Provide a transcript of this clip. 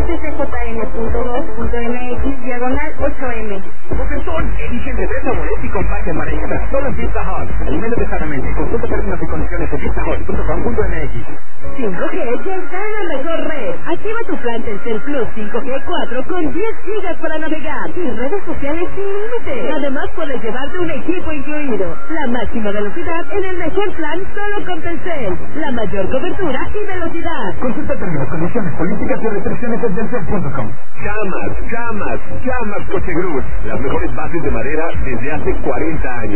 TCJN.2.mx/8M. Bofetón, eligen de 3 sabores y comparten para llegar solo en Pizza Hut. Aliméntate sanamente. Consulta términos y condiciones en pizzahut.com.mx. 5G ya está en la mejor red. Activa tu plan Telcel Plus 5G 4 con 10 gigas para navegar y redes sociales sin límite. Además puedes llevarte un equipo incluido. La máxima velocidad en el mejor plan solo con Telcel. La mayor cobertura y velocidad. Consulta términos, condiciones, políticas y restricciones en telcel.com. Camas, Coche Group. Las mejores bases de madera desde hace 40 años.